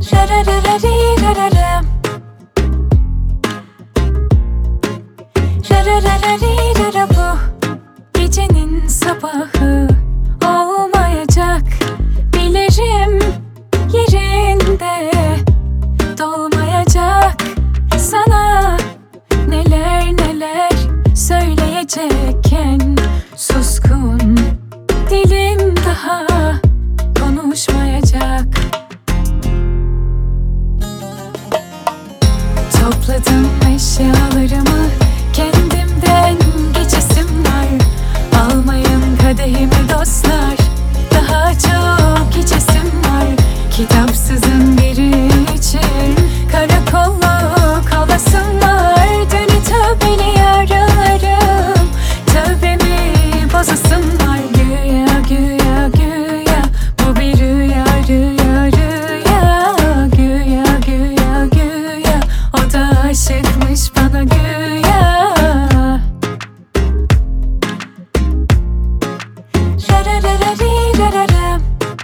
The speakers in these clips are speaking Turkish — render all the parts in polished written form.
Rararararirararam. Rararararirara, bu gecenin sabahı olmayacak. Bilirim yerinde dolmayacak. Sana neler neler söyleyecekken suskun dilim daha konuşmayacak. Topladım eşyalarımı, kendimden geçesim var. Almayın kadehimi dostlar, daha çok içesim var. Kitapsızın biri için karakolluk olasım var. Dönü tövbeli yaralarım, tövbemi bozasım var. Güya güya güya bu bir rüya, rüya rüya. Güya güya güya o da aşıkmış bana güya. Rararararirararam.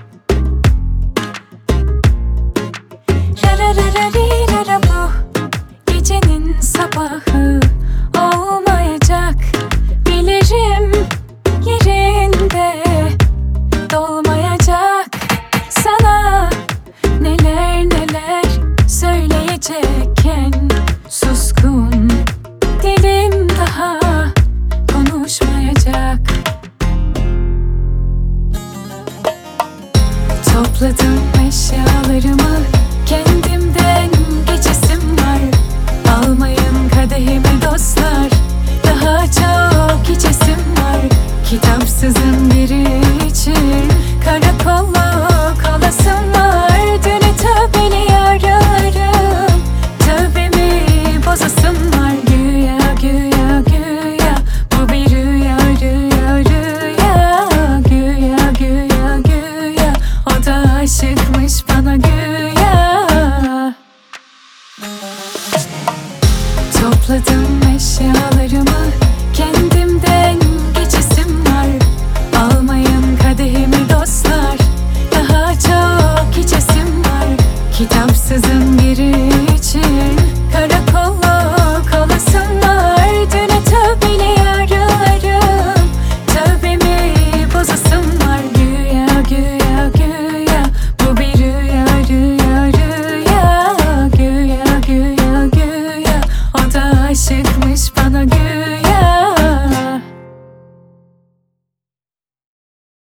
Rararararirara, bu gecenin sabahı olmayacak. Bilirim yerinde dolmayacak. Sana neler neler söyleyecekken suskun dilim daha konuşmayacak. Topladım eşyalarımı,